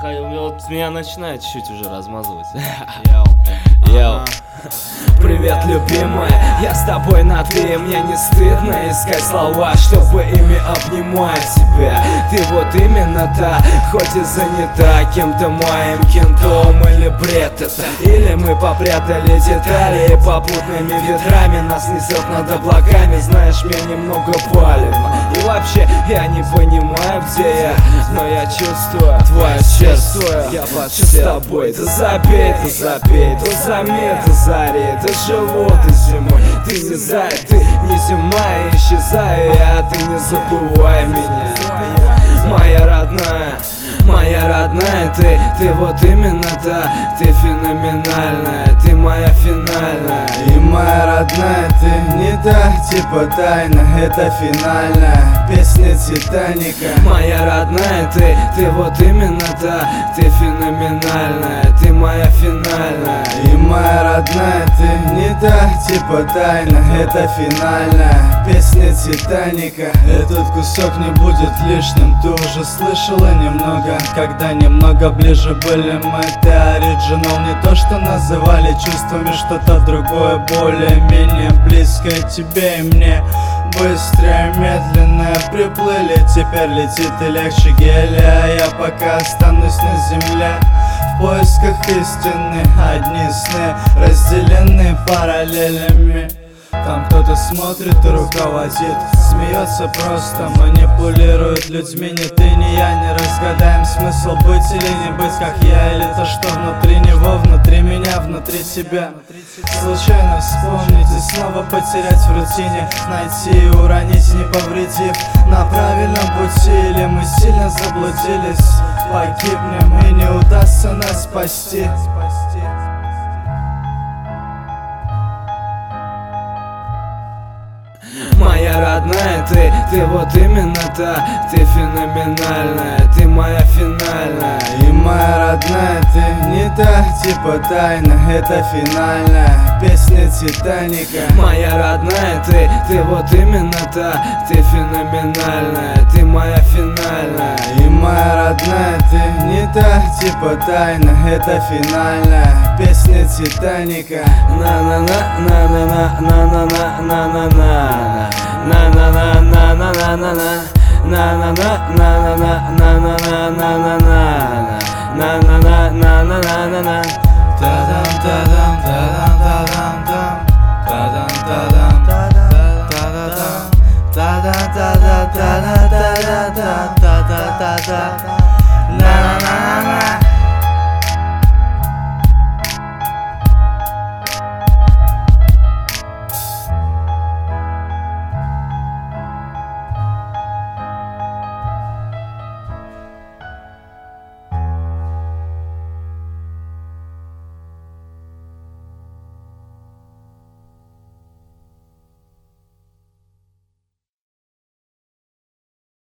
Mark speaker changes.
Speaker 1: Вот меня начинает чуть-чуть уже размазывать.
Speaker 2: Йоу. Привет, любимая, я с тобой на «ты». Мне не стыдно искать слова, чтобы ими обнимать тебя. Ты вот именно та, хоть и занята кем-то моим кентом. Или бред это, или мы попрятали детали и попутными ветрами нас несет над облаками. Знаешь, мне немного палевно, и вообще я не понимаю, где я, но я чувствую твое сердце. Я подшел с тобой, ты забей, ты запей, ты заметь, ты зари, ты живу, ты зимой. Ты не зай, ты не земная, исчезай, а ты не забывай меня. Моя родная, ты вот именно та, ты феноменальная, ты моя финальная.
Speaker 3: И моя родная, ты не та, типа тайна, это финальная песня Титаника.
Speaker 2: Моя родная, ты вот именно та, ты феноменальная, ты моя финальная.
Speaker 3: И моя родная, ты не та, типа тайна, это финальная песня Титаника. Этот кусок не будет лишним, ты уже слышала немного, когда немного ближе были мы. Ты оригинал, не то что называли чувствами, что-то другое, более-менее близкое тебе и мне. Быстрее, медленное приплыли, теперь летит и легче геля. А я пока останусь на земле в поисках истины. Одни сны разделены параллелями. Там кто-то смотрит и руководит, смеется просто, манипулирует людьми. Ни ты, ни я не разгадаем смысл быть или не быть, как я. Или то, что внутри него, внутри меня, внутри тебя. Случайно вспомнить и снова потерять в рутине, найти и уронить, не повредив на правильном пути. Или мы сильно заблудились, погибнем и не удастся нас спасти.
Speaker 2: Моя родная, ты вот именно та, ты феноменальная, ты моя финальная.
Speaker 3: И моя родная, ты не та, типа тайна, это финальная песня Титаника.
Speaker 2: Моя родная, ты вот именно та, ты феноменальная, ты моя финальная.
Speaker 3: И моя родная, ты не та, типа тайна, это финальная песня Титаника.
Speaker 2: На